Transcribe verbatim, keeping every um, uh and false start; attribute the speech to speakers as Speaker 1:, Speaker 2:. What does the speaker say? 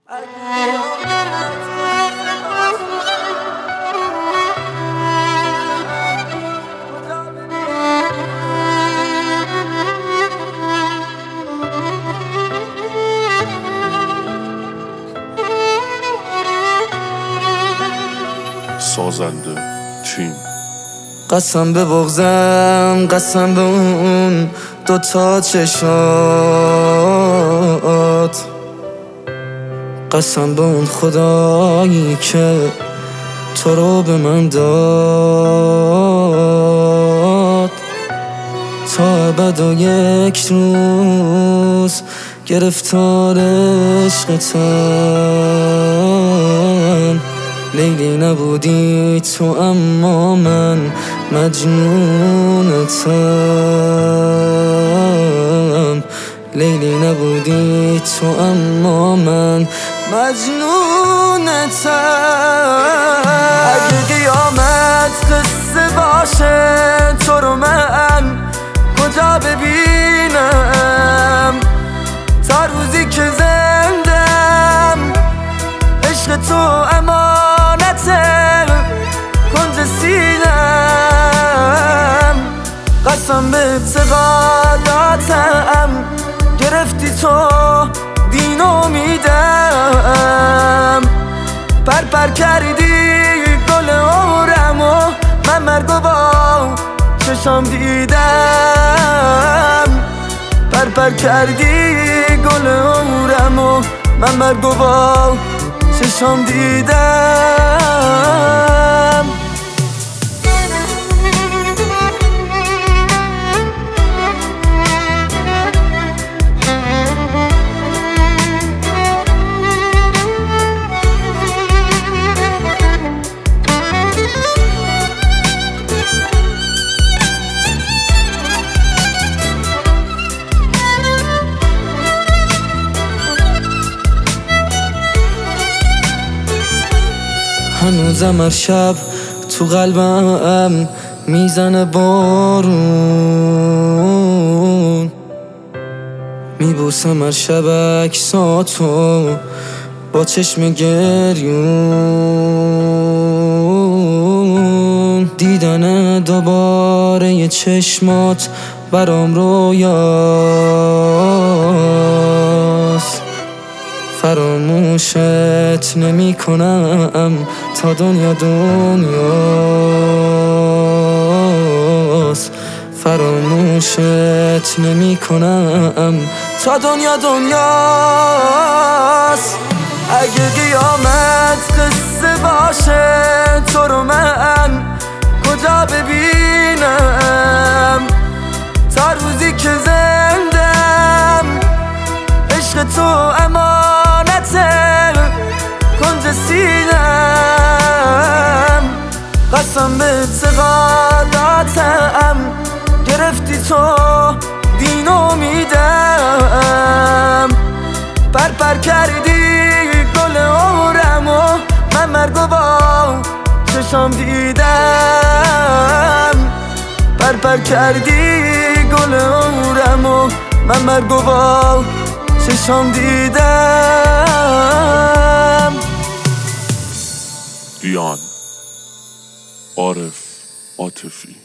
Speaker 1: سازنده تیم.
Speaker 2: قسم به بغضم، قسم به اون دوتا چشات، قسم به اون خدایی که تو رو به من داد. تا ابد و یک روز گرفتار عشقتم. لیلی نبودی تو اما من مجنونتم. لیلی نبودی تو اما من مجنونتم. اگه قیامت قصه باشه تو رو من کجا ببینم؟ تا روزی که زندم عشق تو امانته کنج سینم. قسم به اعتقاداتم گرفتی تو دین امیدم. پر پر کردی گل عمرمو من مرگو با چشام دیدم. پر پر کردی گل عمرمو من مرگو با چشام دیدم. هنوزم هر شب تو قلبم میزنه بارون. میبوسم هر شب عکساتو با چشم گریون. دیدن دوباره یه چشمات برام رویاست. فراموشت نمی کنم تا دنیا دنیاست. فراموشت نمی کنم تا دنیا دنیاست. اگه قیامت قصه باشه تو رو من کجا ببینم؟ تا روزی که زندم عشق تو امانته کنج سینم. قسم به اعتقاداتم گرفتی تو دین امیدم. پر پر کردی گل عمرمو من مرگو با چشام دیدم. پر پر کردی گل عمرمو من مرگو با چشام دیدم.
Speaker 1: دیان عارف عاطفی.